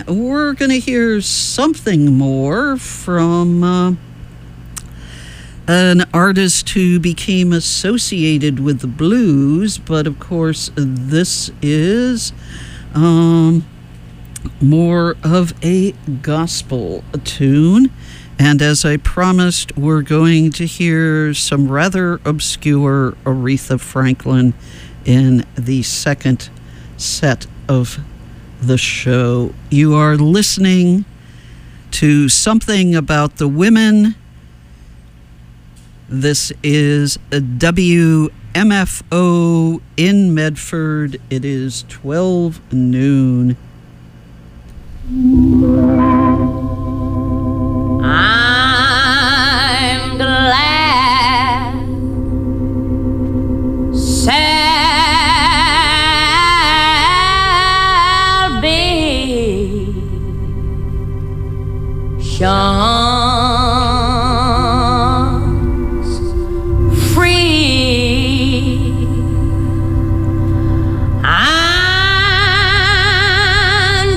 we're going to hear something more from an artist who became associated with the blues, but of course this is more of a gospel tune. And as I promised, we're going to hear some rather obscure Aretha Franklin in the second set of the show. You are listening to Something About the Women. This is a WMFO in Medford. It is 12 noon. I'm glad, salvation's free. And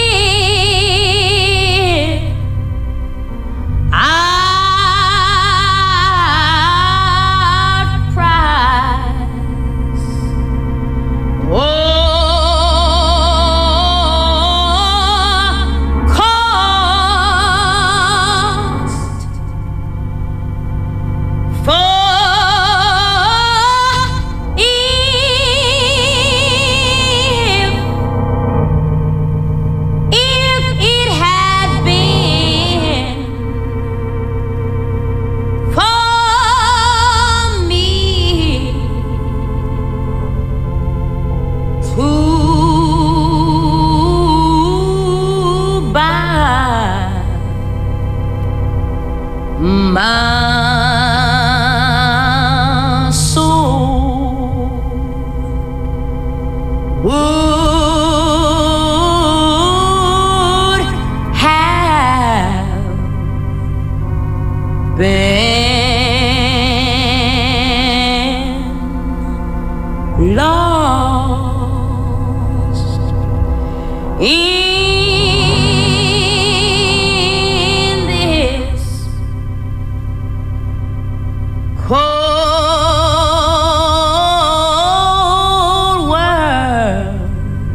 without price, my soul would have been lost in this cold world.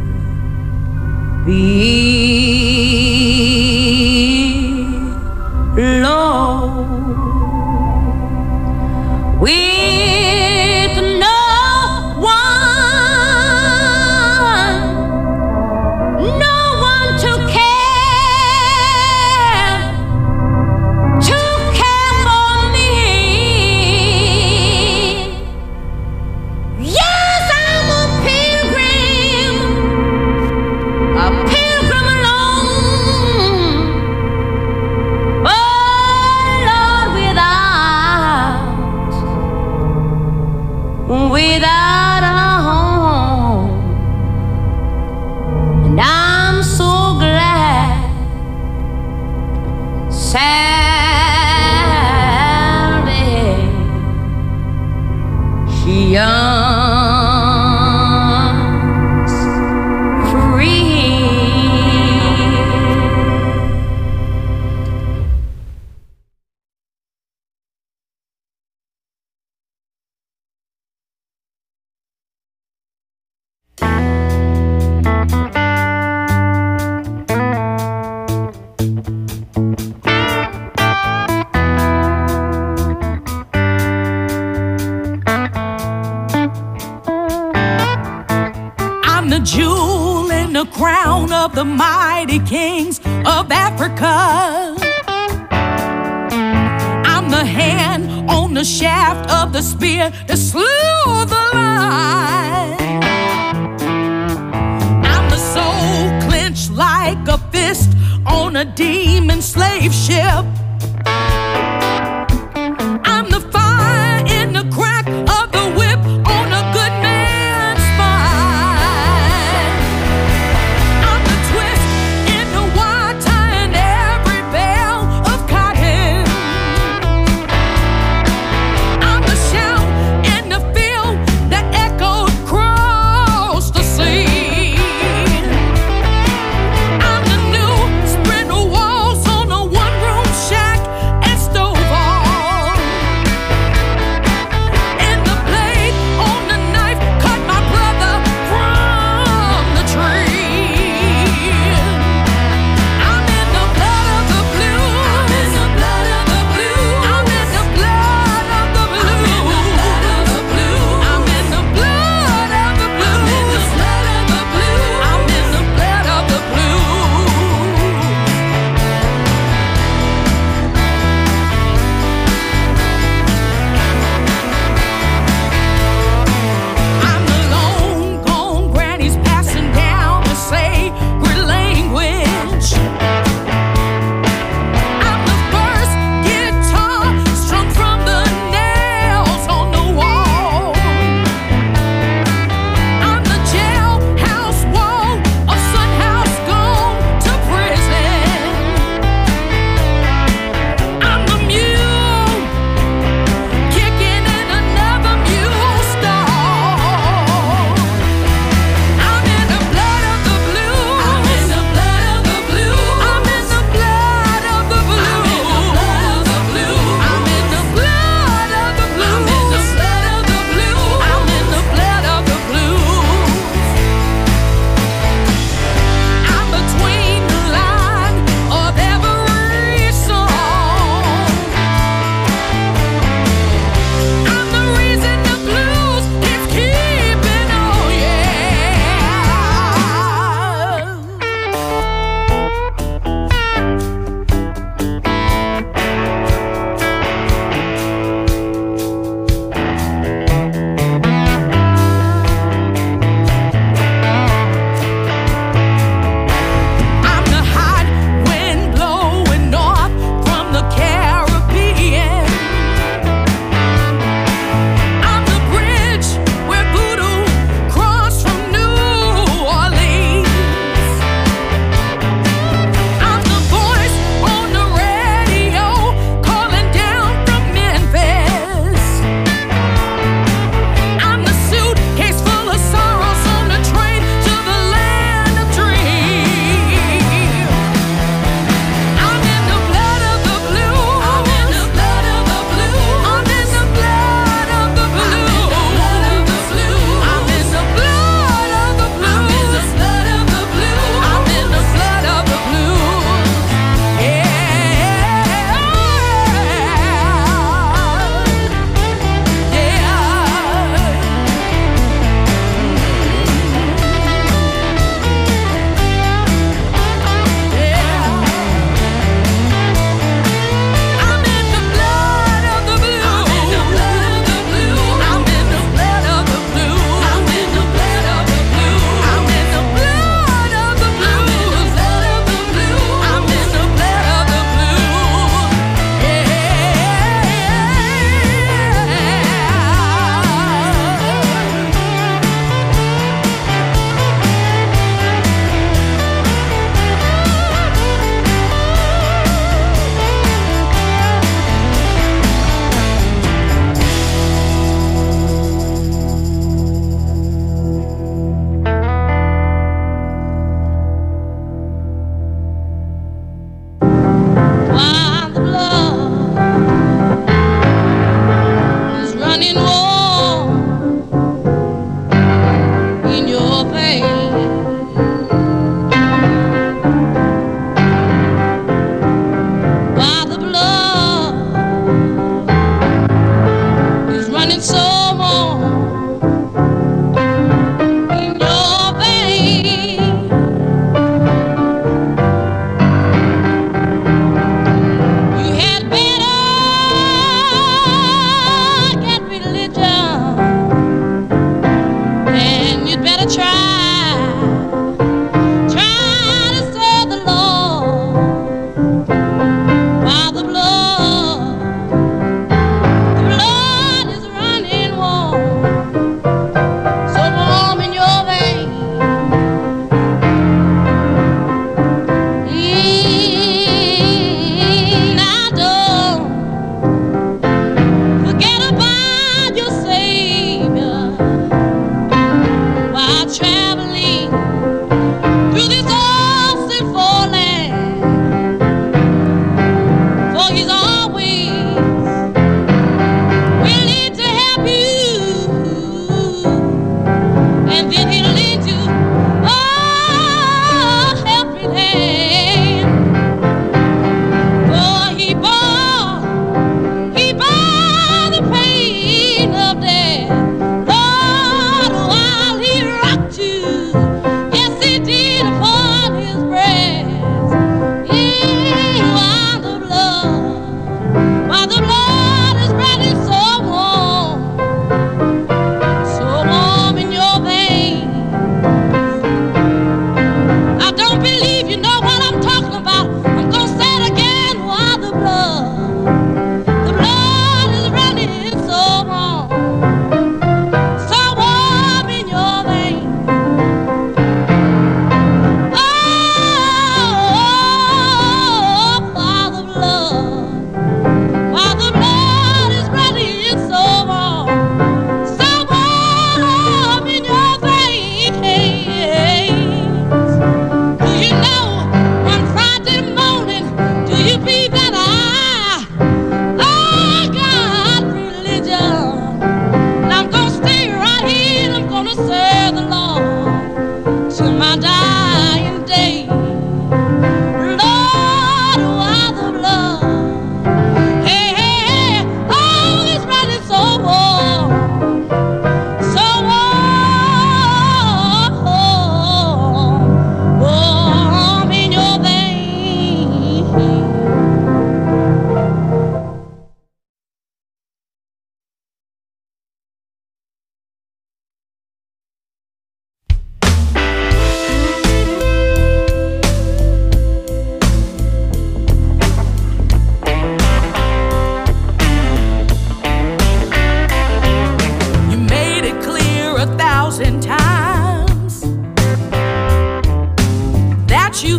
Below, with no one to care for me. Yes, I'm a pilgrim alone. Oh Lord, without a home. And I'm so glad salvation's free. I'm the jewel in the crown of the mighty kings of Africa. I'm the hand on the shaft of the spear that slew the lion. I'm the soul clenched like a fist on a demon slave ship. I'm the fire in the crack of the whip on a good man's spine. I'm the twist in the wire tying every bale of cotton. I'm the shout in the field that echoed across the sea. I'm the new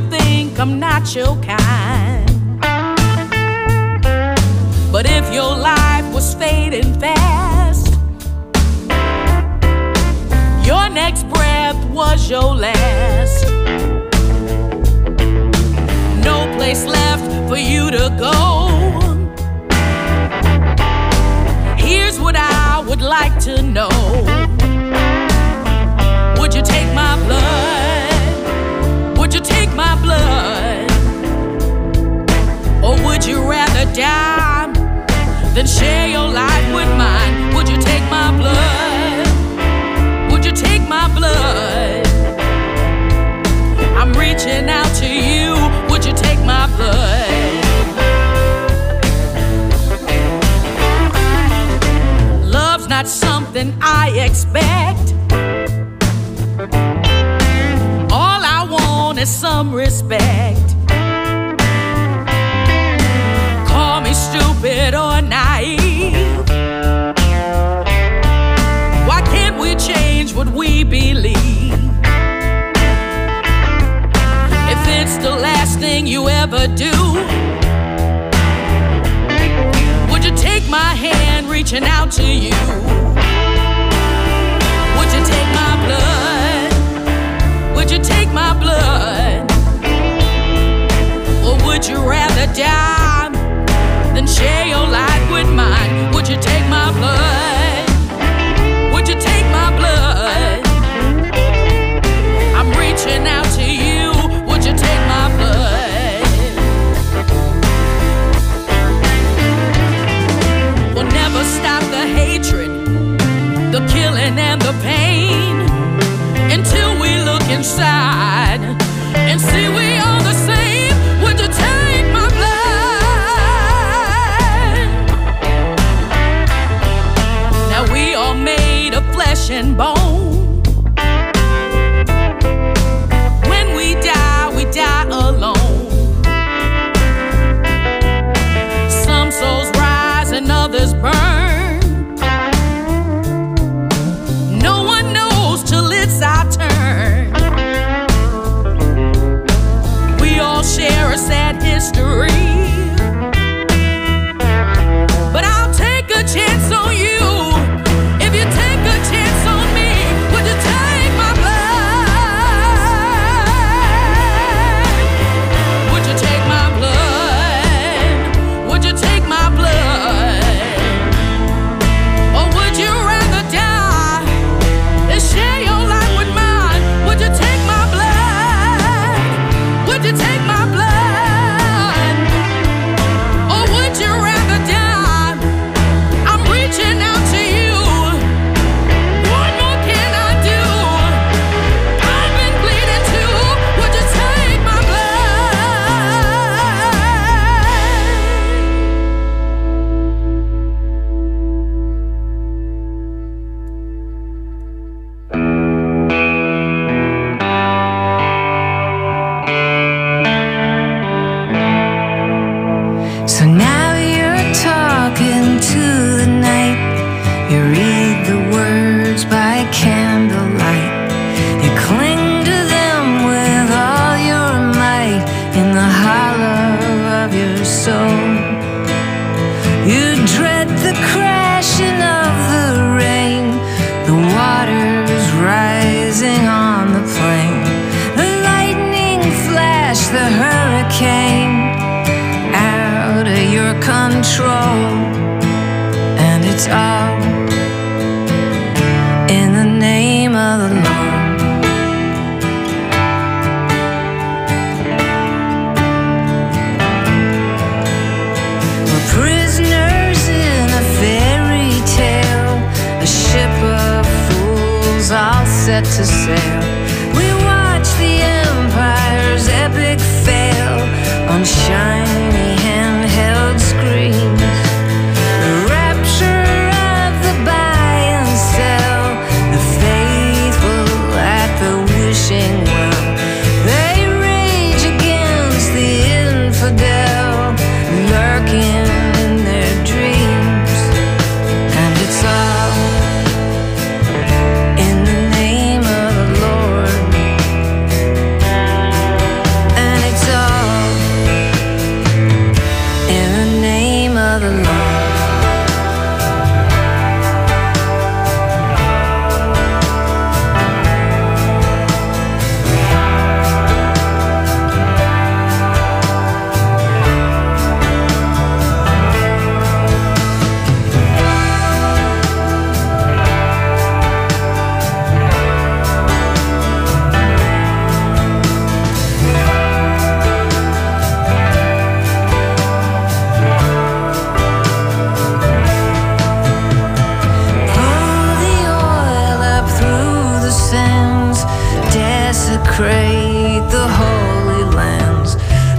think I'm not your kind. But if your life was fading fast, your next breath was your last. No place left for you to go. Here's what I would like to know. Would you take my blood? Would you take my blood? Or would you rather die than share your life with mine? Would you take my blood? Would you take my blood? I'm reaching out to you. Would you take my blood? Love's not something I expect. All I want is some respect. Call me stupid or naive. Why can't we change what we believe? If it's the last thing you ever do, would you take my hand reaching out to you? Would you take my blood? Would you take my blood? Or would you rather die than share your life with mine? Would you take my blood? Would you take my blood? I'm reaching out to you. Would you take my blood? We'll never stop the hatred, the killing and the pain, until we look inside and see we are the same. Would you take my blood? Now we are made of flesh and bone. When we die alone. Some souls rise and others burn. No one knows till it's our turn. We all share a sad history, but I'll take a chance on you. If you take a chance on me, would you take my blood? Would you take my blood? Would you take my blood? Or would you rather die than share your life with mine? Would you take my blood? Would you take my blood? Or would you rather die? I'm reaching out to you. What more can I do? I've been bleeding too. Would you take my So now you're talking to the night. You read the words by candlelight. You cling to them with all your might in the hollow of your soul. You dread the crashing of the rain, the waters rising on the plain, the lightning flash, the hurricane out of your control. And it's all in the name of the Lord. We're prisoners in a fairy tale, a ship of fools all set to sail. We watch the empire's epic fail on shiny handheld screens. The rapture of the buy and sell, the faithful at the wishing well. They rage against the infidel, lurking in their dreams. And it's all in the name of the Lord. And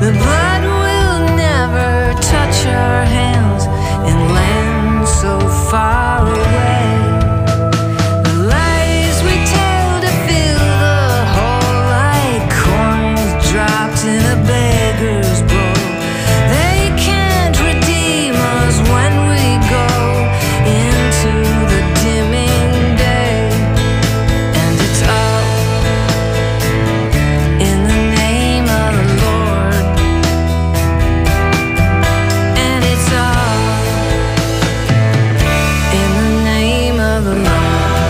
The blood will never touch our hands in land so far away. The lies we tell to fill the hole like coins dropped in a beggar's bowl. They can't redeem us when we go into the dimming day. And it's all in the name of the Lord. And it's all in the name of the Lord.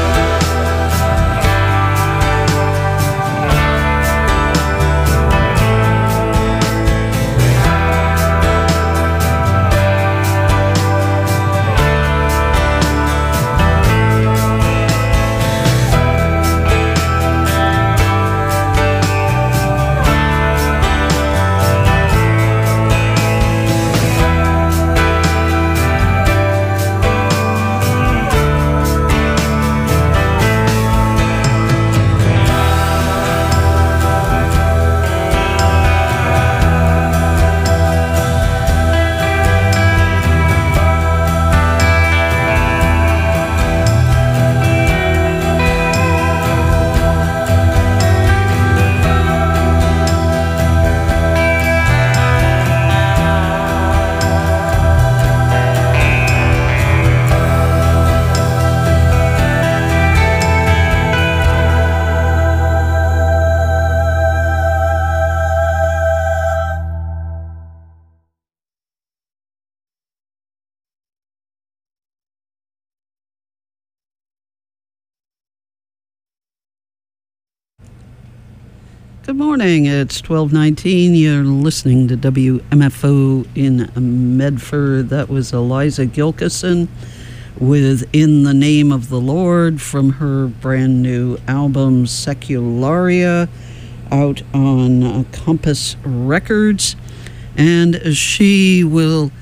Good morning. It's 12:19. You're listening to WMFO in Medford. That was Eliza Gilkison with In the Name of the Lord from her brand new album Secularia out on Compass Records. And she will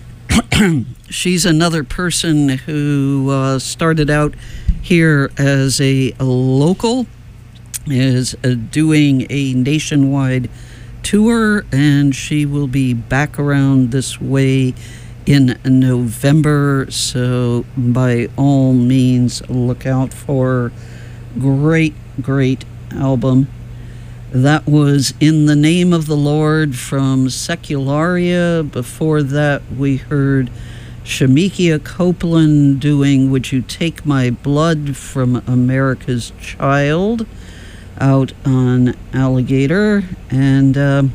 she's another person who started out here as a local, is doing a nationwide tour, and she will be back around this way in November. So by all means, look out for great album. That was In the Name of the Lord from Secularia. Before that, we heard Shamikia Copeland doing Would You Take My Blood from America's Child out on Alligator. And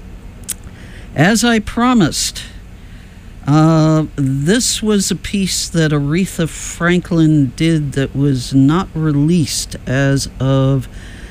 as I promised, this was a piece that Aretha Franklin did that was not released as of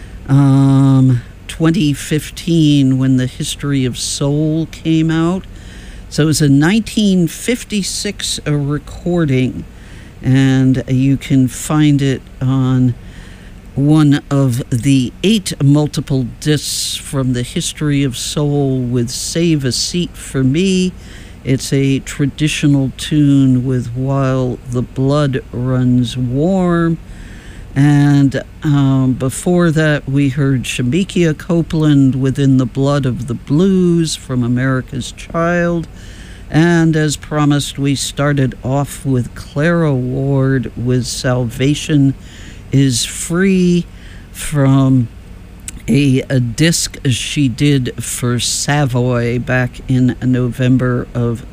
2015 when The History of Soul came out. So it was a 1956 recording, and you can find it on one of the 8 multiple discs from The History of Soul with Save a Seat for Me. It's a traditional tune with While the Blood Runs Warm. And before that, we heard Shamikia Copeland with In the Blood of the Blues from America's Child. And as promised, we started off with Clara Ward with Salvation is Free from a disc she did for Savoy back in November of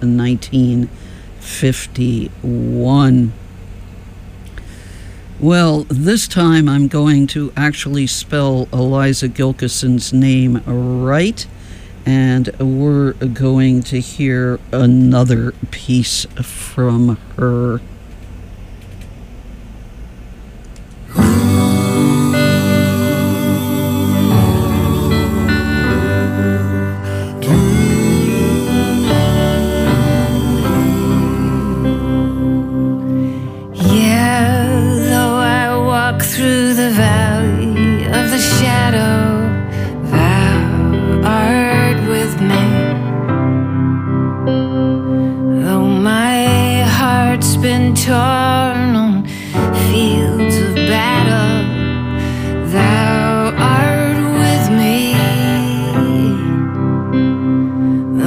1951. Well, this time I'm going to actually spell Eliza Gilkison's name right, and we're going to hear another piece from her. Through the valley of the shadow, thou art with me. Though my heart's been torn on fields of battle, thou art with me.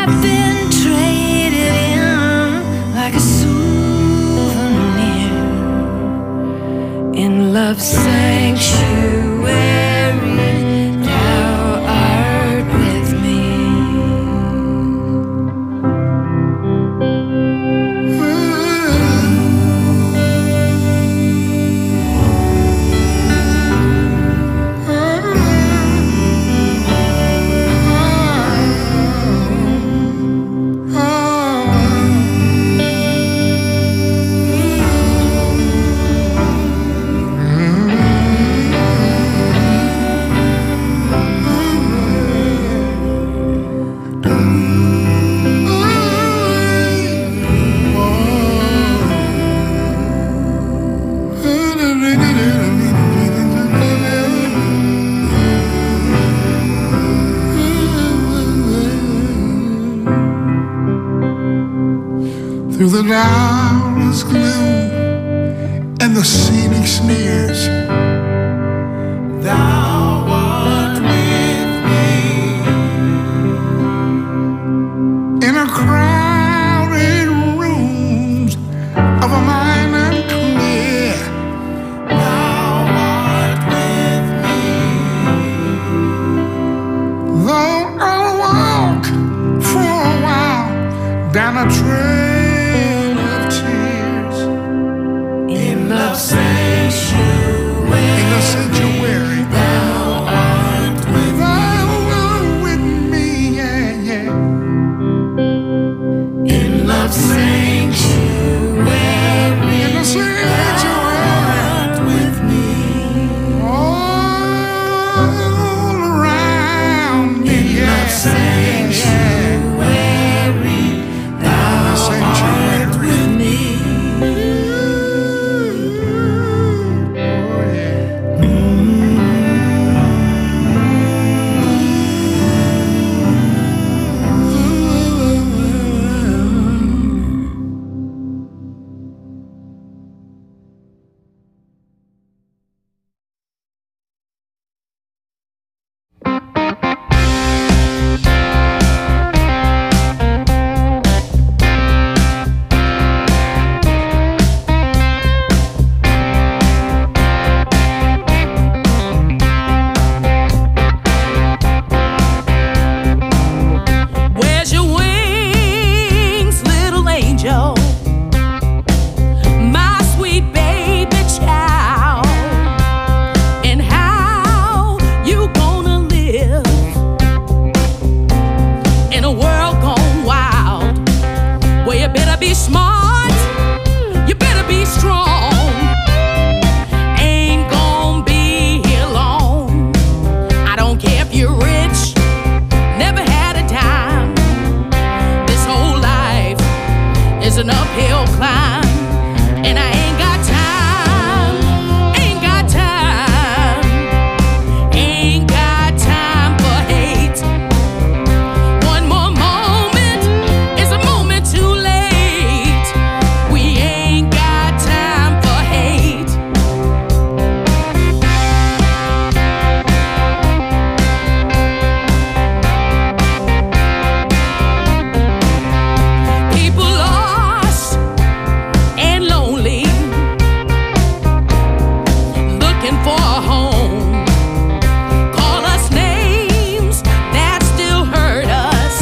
I've been traded in like a souvenir in love's sanctuary. Thou art with me. Through the hour's gloom and the scenic sneers, thou art with me. In a crowded rooms of a mind unclear, thou art with me. Though I'll walk for a while down a trail sanctuary, thou art with me, yeah, yeah. In love's sanctuary, in the sanctuary, thou art with me. All around me, in love's sanctuary, thou art with me. An uphill climb, and I ain't got time, ain't got time, ain't got time for hate. One more moment is a moment too late. We ain't got time for hate. People lost and lonely, looking for a home. Call us names that still hurt us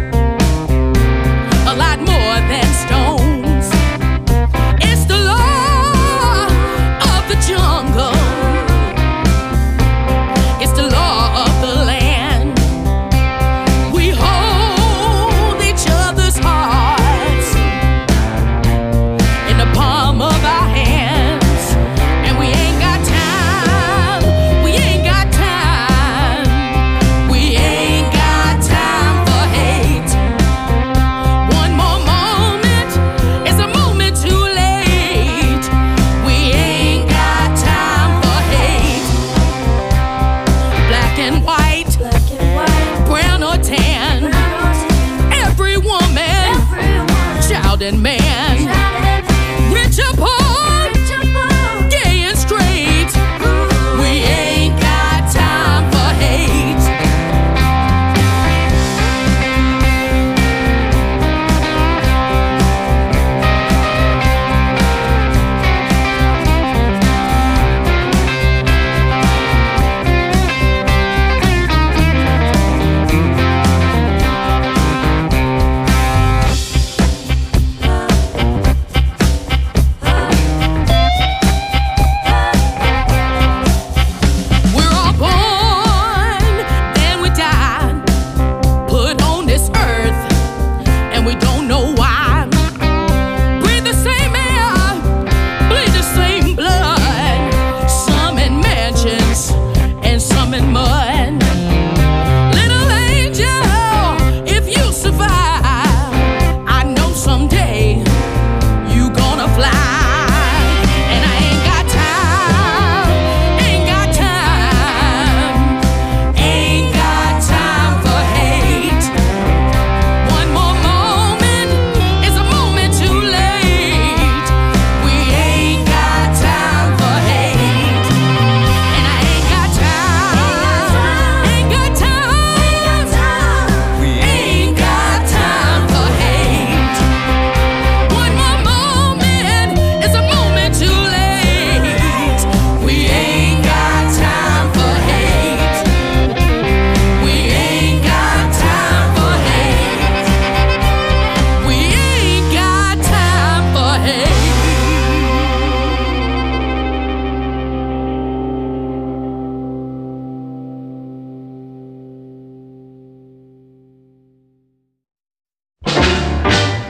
a lot more than stones. It's the law of the jungle, it's the law of the land. We hold each other's hearts in the palm of our hands, and we ain't got time, we ain't got time, we ain't got time for hate. One more moment is a moment too late. We ain't got time for hate. Black and white, brown or tan, every woman, child and man, rich or poor, gay and straight. We ain't got time for hate.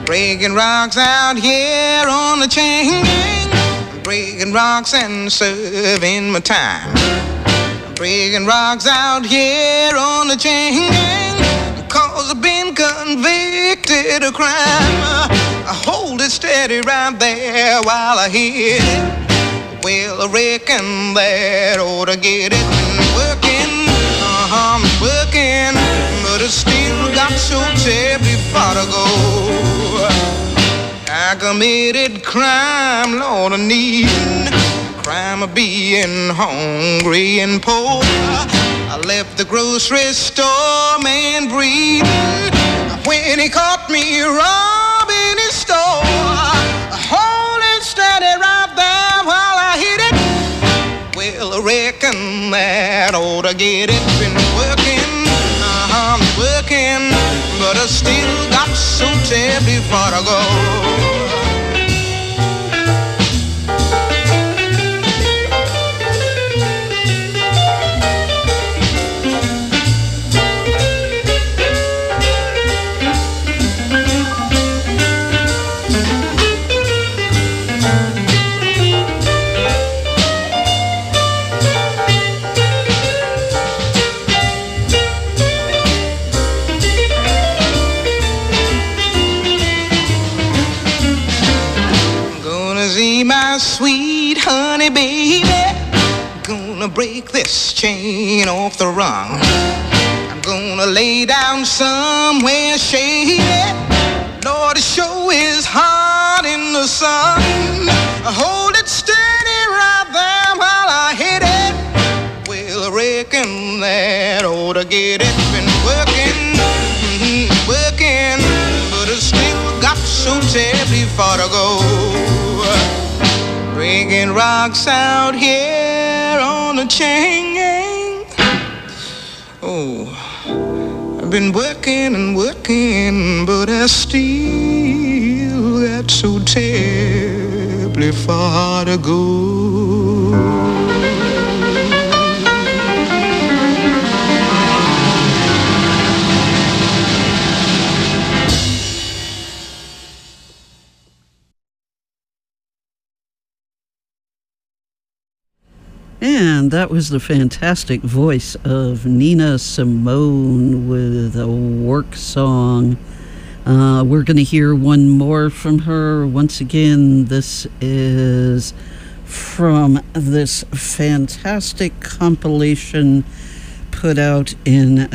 Breaking rocks out here on the chain gang. Breaking rocks and serving my time. Breaking rocks out here on the chain gang. Cause I've been convicted of crime. I hold it steady right there while I hit it. Well, I reckon that ought to get it. Working, I'm working, but I still got so terribly far to go. I committed crime, Lord, I need crime of being hungry and poor. I left the grocery store man breathing when he caught me robbing his store. Hold it steady right there while I hit it. Well, I reckon that ought to get it. Been working, I'm working, but I still got so terribly far to go. My sweet honey baby, gonna break this chain off the rung. I'm gonna lay down somewhere shady. Lord, it sure is hot in the sun. Hold it steady right there while I hit it. Well, I reckon that ought to get it. Been working, working, but I still got so terribly far to go. Breaking rocks out here on the chain gang. Oh, I've been working and working, but I still got so terribly far to go. And that was the fantastic voice of Nina Simone with a work song. We're going to hear one more from her. Once again, this is from this fantastic compilation put out in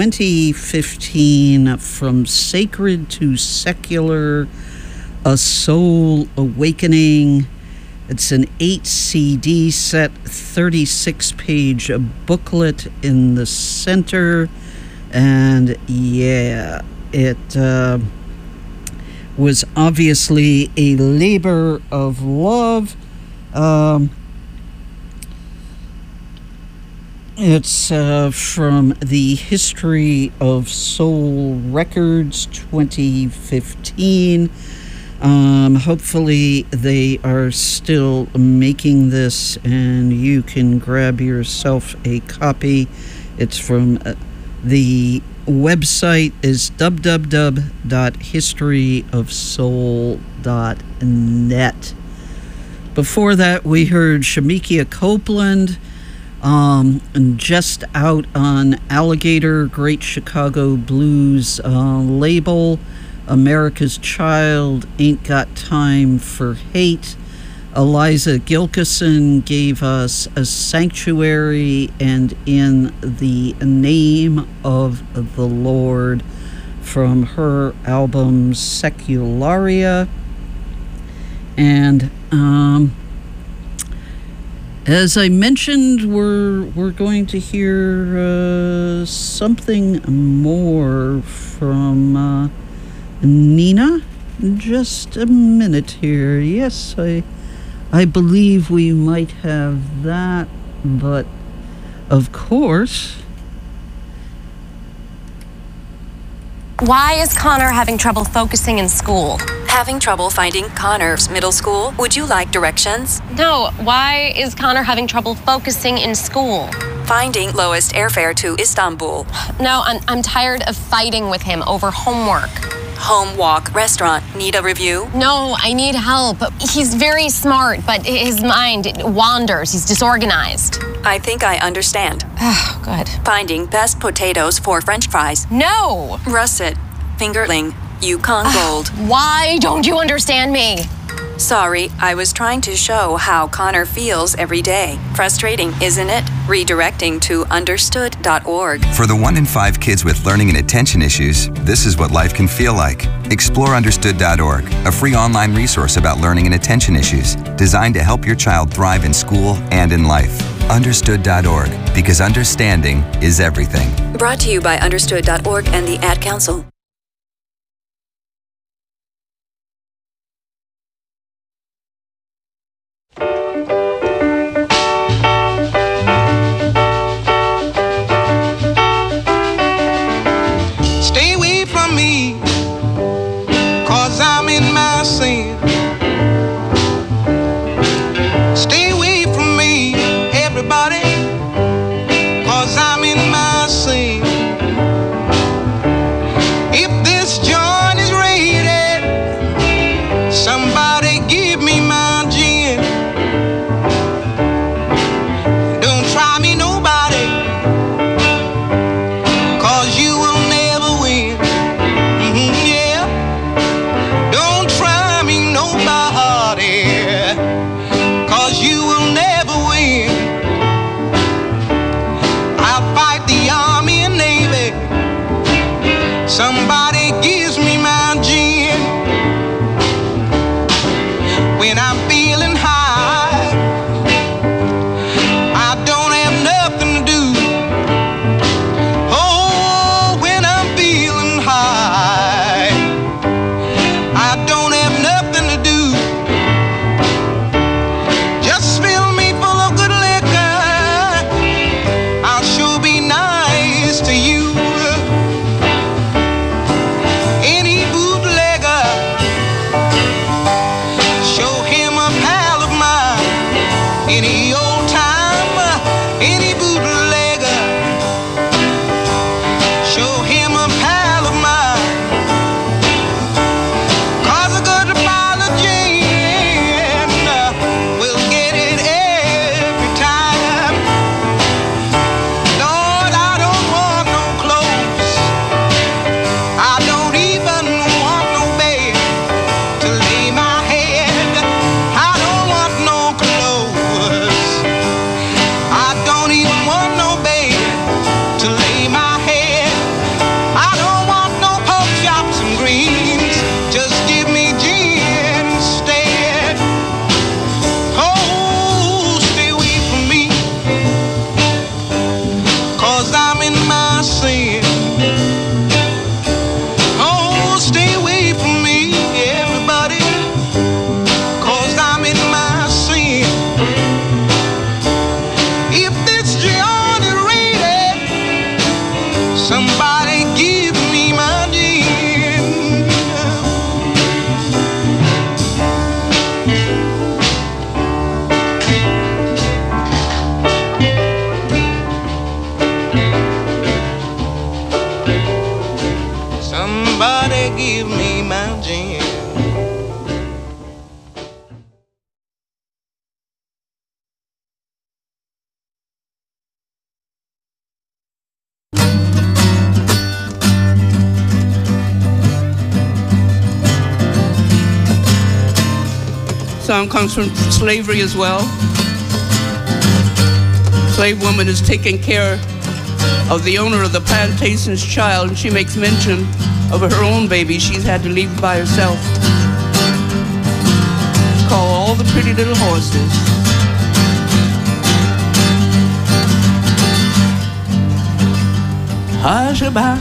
2015, From Sacred to Secular, A Soul Awakening. It's an 8 CD set, 36-page booklet in the center. And yeah, it was obviously a labor of love. It's from the History of Soul Records 2015. Hopefully they are still making this and you can grab yourself a copy. It's from the website is www.historyofsoul.net. Before that, we heard Shemekia Copeland, and just out on Alligator, Great Chicago Blues label. America's Child, Ain't Got Time for Hate. Eliza Gilkison gave us A Sanctuary and In the Name of the Lord from her album Secularia. And as I mentioned, we're going to hear something more from Nina. Just a minute here. Yes, I believe we might have that, but of course. Why is Connor having trouble focusing in school? Having trouble finding Connor's middle school? Would you like directions? No, why is Connor having trouble focusing in school? Finding lowest airfare to Istanbul. No, I'm tired of fighting with him over homework. home, walk, restaurant. Need a review? No, I need help. He's very smart, but his mind wanders. He's disorganized. I think I understand. Oh, good. Finding best potatoes for French fries. No! Russet, fingerling, Yukon Gold. Why don't you understand me? Sorry, I was trying to show how Connor feels every day. Frustrating, isn't it? Redirecting to understood.org. For the 1 in 5 kids with learning and attention issues, this is what life can feel like. Explore understood.org, a free online resource about learning and attention issues, designed to help your child thrive in school and in life. Understood.org, because understanding is everything. Brought to you by understood.org and the Ad Council. Stay away from me, 'cause I'm in my sin. Stay away from me, everybody, 'cause I'm in my sin. If this joint is rated, somebody give me my gin. Don't try me, nobody, 'cause you will never win. Yeah. Don't try me, nobody, 'cause you will never win. I'll fight the Army and Navy. Somebody gives me my gin. When I'm feeling high, I don't have nothing to do. Oh, when I'm feeling high, I don't have nothing to do. Just fill me full of good liquor, I'll sure be nice to you. Any bootlegger, show him a pal of mine. Any old time, any bootlegger, show him a pal of mine. 'Cause a good bottle of gin will get it every time. Lord, I don't want no clothes. I don't even want no bed to lay my head. I don't want no clothes. I don't even want no bed to lay my head. I don't want no pork chops and greens. Just give me gin instead. Oh, stay away from me, 'cause I'm in my sin. Oh, stay away from me, everybody, 'cause I'm in my sin. If this joint is rated, somebody give me my gin. Somebody give me my gin. Song comes from slavery as well. Slave woman is taking care of the owner of the plantation's child, and she makes mention of her own baby. She's had to leave by herself. Call all the pretty little horses. Hush-a-bye,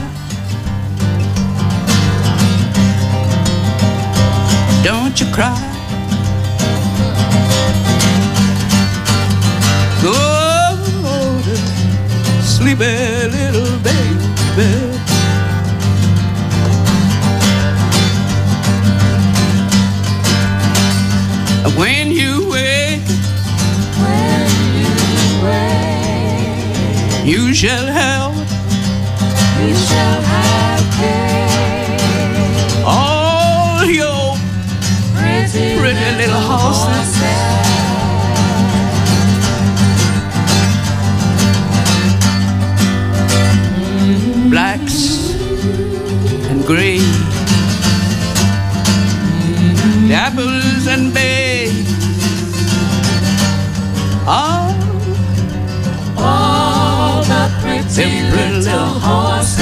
don't you cry. Go to sleepy little baby. When you wake, you shall have grave. Dapples and bays, all the pretty little horses.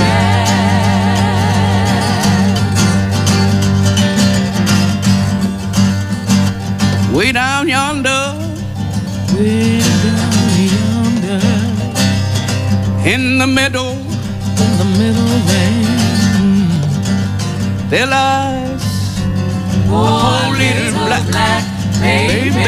Way down yonder, Way down yonder, in the meadow, in the middle lane, there lies poor little black baby.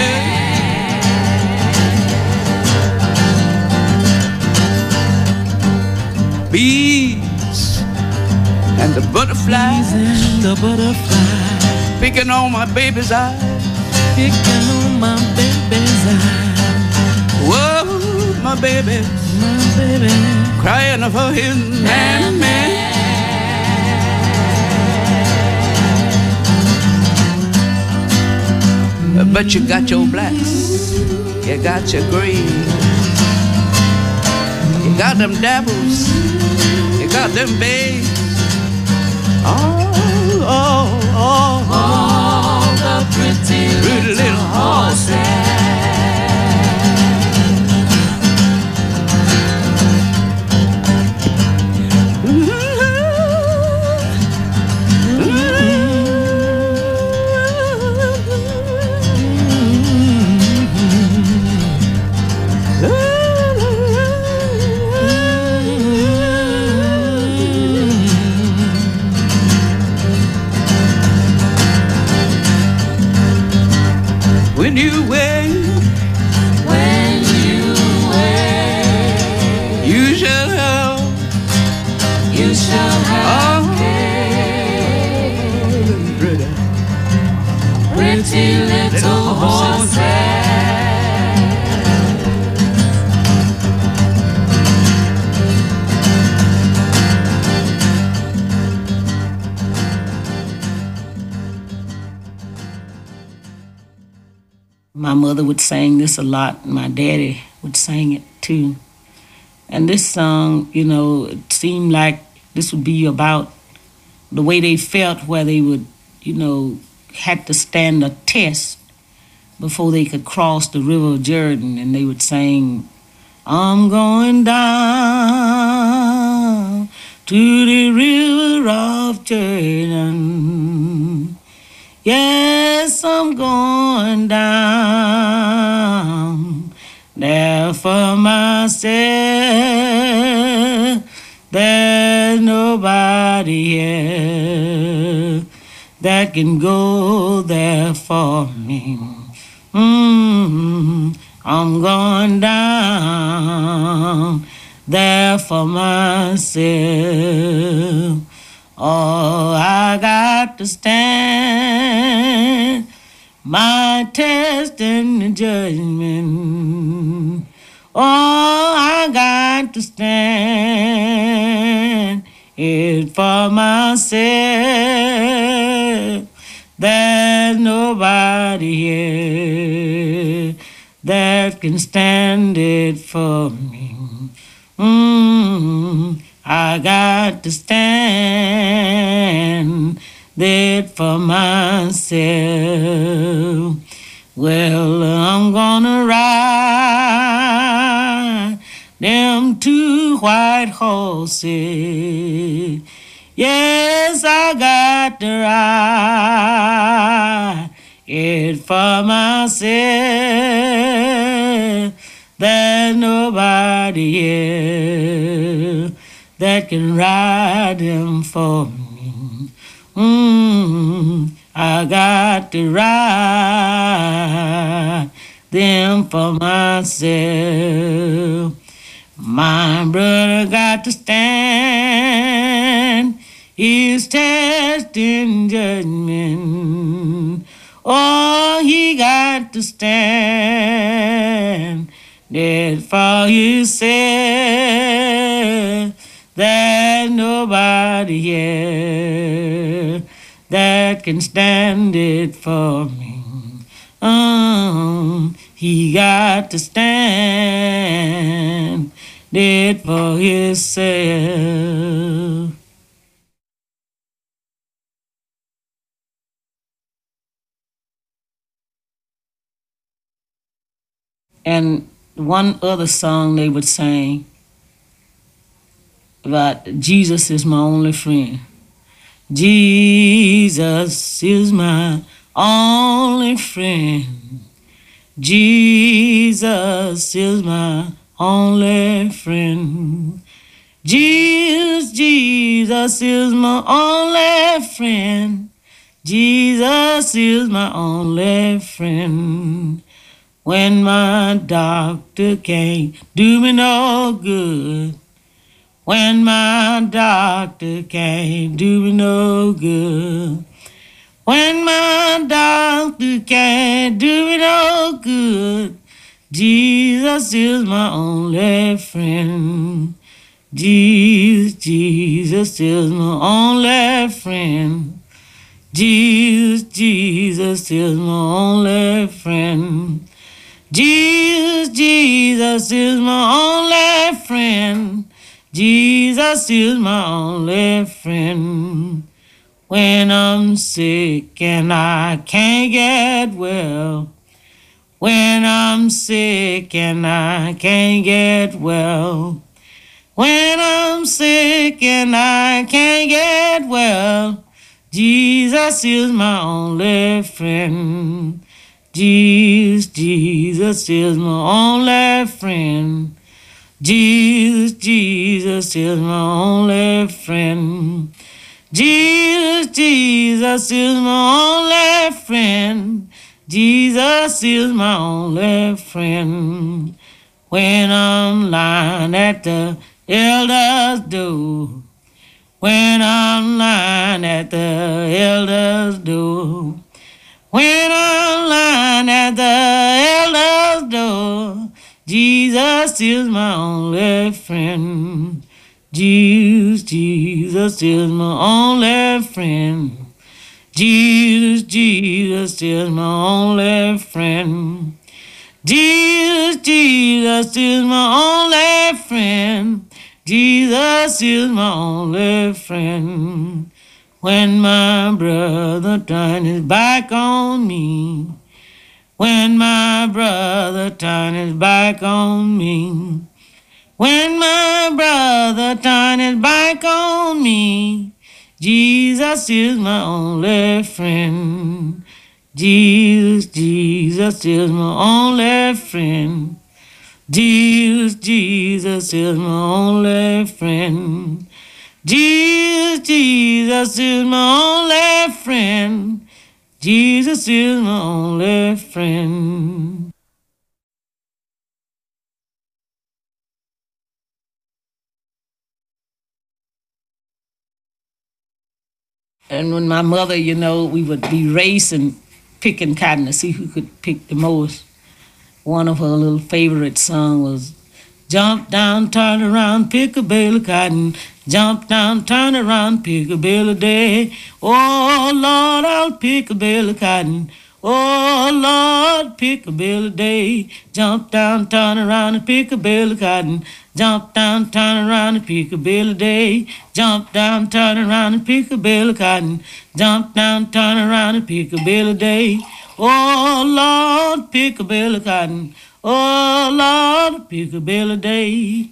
Bees and the butterflies, And the butterfly picking on my baby's eyes. picking on my baby's eye. Whoa, my baby, My baby, crying for his man. But you got your blacks, you got your greens, you got them dabbles, you got them bays. All the pretty little horses. When you wait, you shall have, pretty little horses. My mother would sing this a lot. My daddy would sing it too. And this song, you know, it seemed like this would be about the way they felt, where they would, you know, had to stand a test before they could cross the river Jordan. And they would sing, I'm going down to the river of Jordan. Yes, I'm going down there for myself. There's nobody here that can go there for me. I'm going down there for myself. Oh, I got to stand my test in the judgment. Oh, I got to stand it for myself. There's nobody here that can stand it for me. I got to stand it for myself. Well, I'm gonna ride them two white horses. Yes, I got to ride it for myself. There's nobody here that can ride them for me. I got to ride them for myself. My brother got to stand his test in judgment. Oh, he got to stand it for himself. There's nobody here that can stand it for me. He got to stand it for himself. And one other song they would sing about Jesus is my only friend. Jesus is my only friend. Jesus is my only friend. Jesus is my only friend. Jesus is my only friend. When my doctor can't do me no good. When my doctor can't do me no good. When my doctor can't do me no good. Jesus is my only friend. Jesus is my only friend. Jesus is my only friend. Jesus is my only friend. Jesus is my only friend. When I'm sick and I can't get well. When I'm sick and I can't get well. When I'm sick and I can't get well. Jesus is my only friend. Jesus is my only friend. Jesus is my only friend. Jesus is my only friend. Jesus is my only friend. When I'm lying at the elder's door. When I'm lying at the elder's door. When I'm lying at the elder's door. Jesus is my only friend. Jesus is my only friend. Jesus is my only friend. Jesus is my only friend. Jesus is my only friend. When my brother turned his back on me. When my brother turned his back on me. When my brother turned his back on me. Jesus is my only friend. Jesus is my only friend. Jesus is my only friend. Jesus is my only friend. Jesus is my only friend. And when my mother, we would be racing, picking cotton to see who could pick the most. One of her little favorite songs was, jump down, turn around, pick a bale of cotton. Jump down, turn around, pick a bale of day. Oh, Lord, I'll pick a bale of cotton. Oh, Lord, pick a bale of day. Jump down, turn around, and pick a bale of cotton. Jump down, turn around, and pick a bale of day. Jump down, turn around, and pick a bale of cotton. Jump down, turn around, and pick a bale of day. Oh, Lord, pick a bale of cotton. Oh, Lord, pick a bale of day.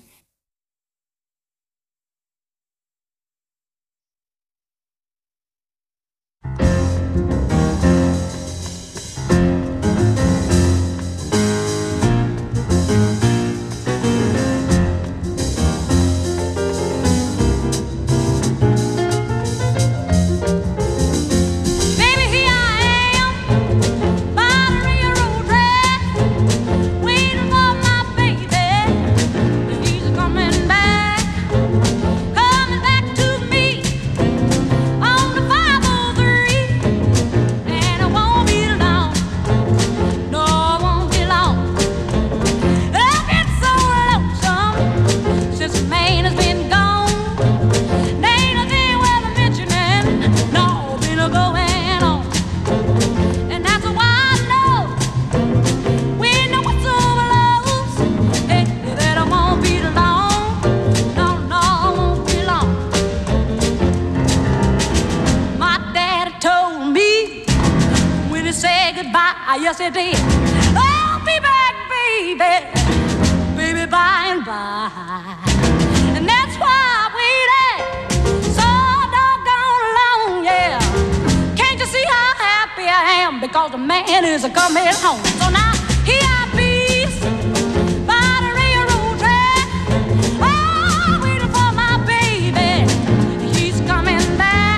Yes, it did. I'll be back, baby. baby, by and by. And that's why I waited so doggone long, yeah. Can't you see how happy I am? Because the man is coming home. So now here I be by the railroad track, oh, waiting for my baby. He's coming back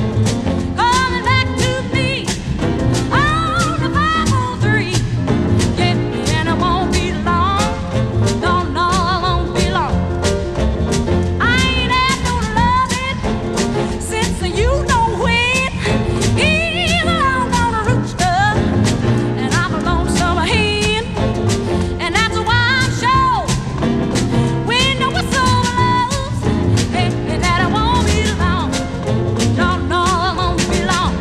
to me on the 503. Yeah, and it won't be long. No, no, it won't be long. I ain't had no loving since you know when. He's a long-gone rooster, and I'm a lonesome hen. And that's why I'm sure we know it's so close, and that it won't be long. No, no, it won't be long.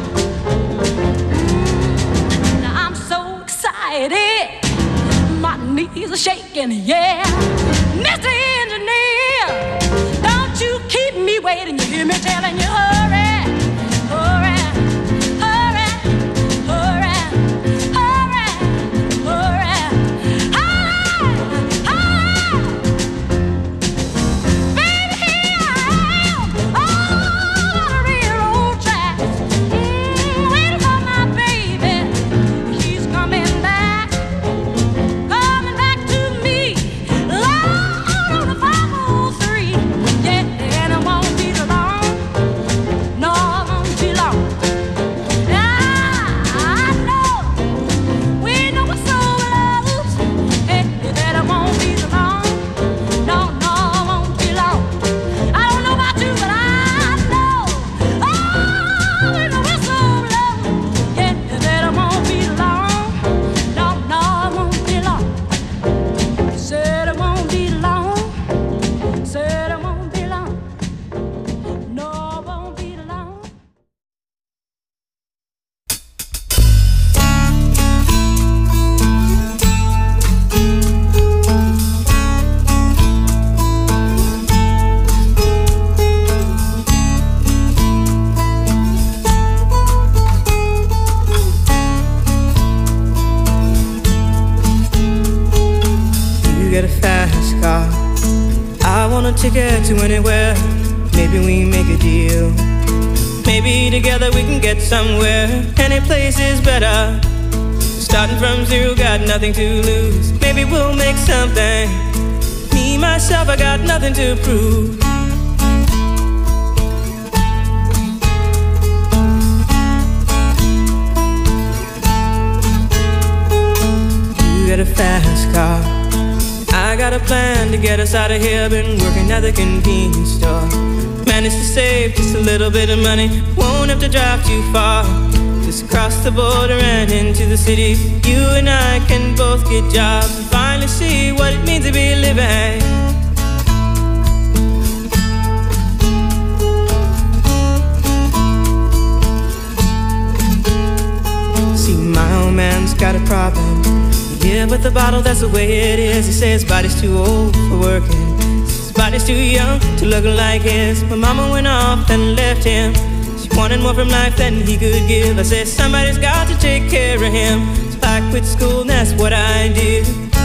Now I'm so excited, my knees are shaking, yeah. Mr. Engineer, don't you keep me waiting. You hear me telling you, hurry, hurry, hurry, hurry, hurry, hurry, hurry, hurry. Baby, here I am, on the railroad tracks, waiting for my baby. He's coming back to me, loud on the 503. Yeah, and it won't be long. No, it won't be long. I know, we know it's so close, that it won't be long. No, no, it won't be long. I don't know about you, but I know, oh, we know it's so close, yeah, that it won't be long. No, no, it won't be long. Said it won't be long. Said it won't be long. No, it won't be long. You get a fast car, I want a ticket to anywhere. Maybe we make a deal. Maybe together we can get somewhere. Any place is better. Starting from zero, got nothing to lose. Maybe we'll make something. Me, myself, I got nothing to prove. You get a fast car, I got a plan to get us out of here. Been working at the convenience store. Managed to save just a little bit of money. Won't have to drive too far. Just cross the border and into the city. You and I can both get jobs and finally see what it means to be living. See, my old man's got a problem. Yeah, but the bottle, that's the way it is. He says his body's too old for working. His body's too young to look like his. My mama went off and left him. She wanted more from life than he could give. I said somebody's got to take care of him. So I quit school and that's what I did.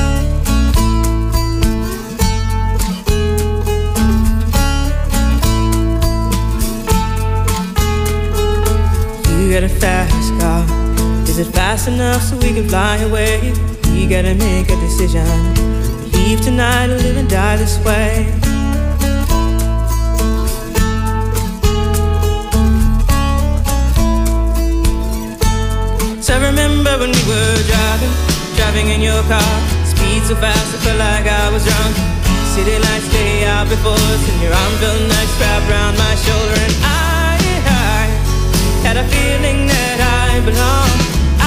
You got a fast car. Is it fast enough so we can fly away? We gotta make a decision. Leave tonight or live and die this way. So I remember when we were driving in your car. Speed so fast I felt like I was drunk. City lights stay out before us, and your arm felt nice wrapped around my shoulder. And I had a feeling that I belonged.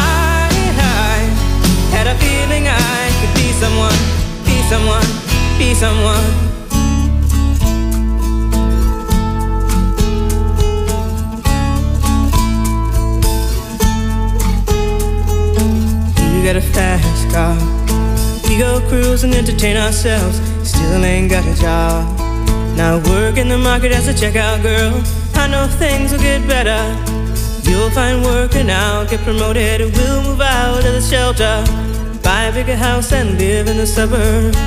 Had a feeling I could be someone, be someone, be someone. You got a fast car. We go cruise and entertain ourselves. Still ain't got a job. Now work in the market as a checkout girl. I know things will get better. You'll find work and I'll get promoted. We'll move out of the shelter. buy a bigger house and live in the suburbs.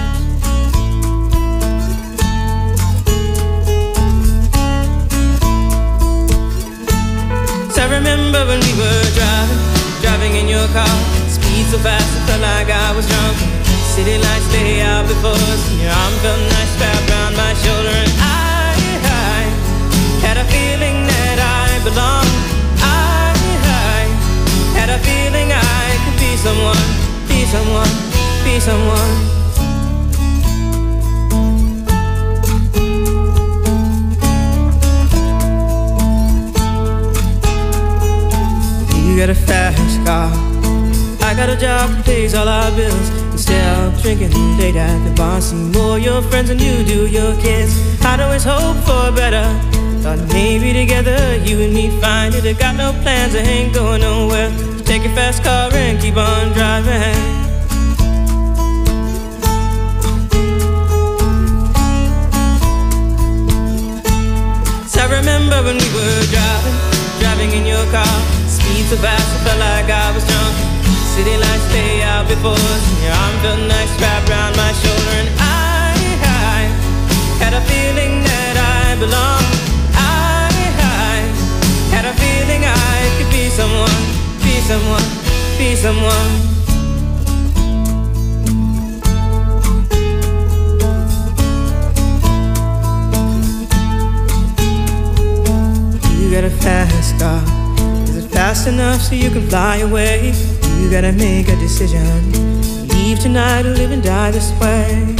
So I remember when we were driving in your car, speed so fast it felt like I was drunk. City lights lay out before us, and your arm felt nice wrapped around my shoulder, and I had a feeling that I belonged. I had a feeling I could be someone, be someone, be someone. You got a fast car, I got a job that pays all our bills. Instead of drinking late at the bar, see more your friends than you do your kids. I'd always hope for better, thought maybe together you and me find it. I got no plans, I ain't going nowhere. So take your fast car and keep on driving. So I remember when we were driving in your car, speed so fast it felt like I was drunk. City lights lay out before us, and your arm felt nice wrapped around my shoulder, and I had a feeling that I belonged. I had a feeling I could be someone, be someone, be someone. You got a fast car, is it fast enough so you can fly away? You gotta make a decision, leave tonight or live and die this way.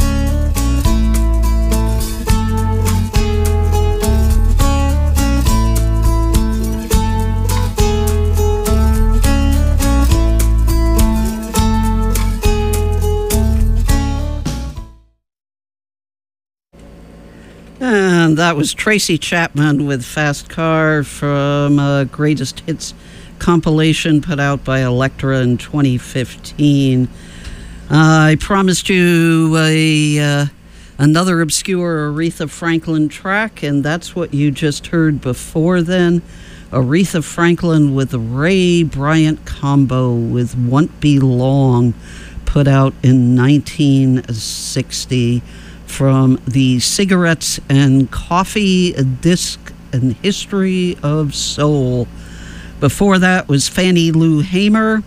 And that was Tracy Chapman with Fast Car from a Greatest Hits compilation put out by Elektra in 2015. I promised you another obscure Aretha Franklin track, and that's what you just heard before then. Aretha Franklin with the Ray Bryant combo with Won't Be Long, put out in 1960 from the Cigarettes and Coffee Disc and History of Soul. Before that was Fannie Lou Hamer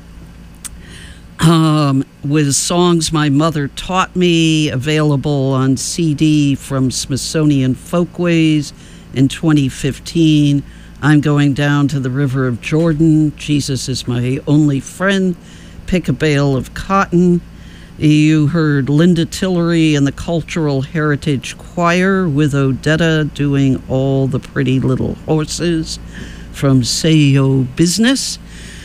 with Songs My Mother Taught Me, available on CD from Smithsonian Folkways in 2015. I'm Going Down to the River of Jordan, Jesus Is My Only Friend, Pick a Bale of Cotton. You heard Linda Tillery and the Cultural Heritage Choir with Odetta doing All the Pretty Little Horses from Say Yo Business.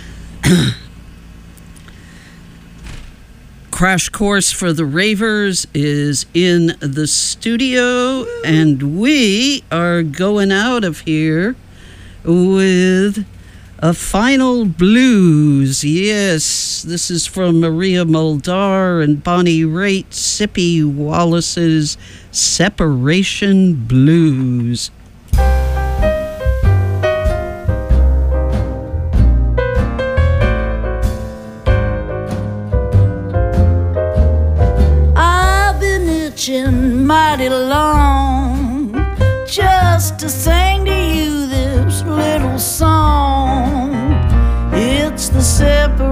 Crash Course for the Ravers is in the studio, and we are going out of here with a final blues. Yes, this is from Maria Muldaur and Bonnie Raitt, Sippy Wallace's Separation Blues. Mighty long just to sing to you this little song. It's the separation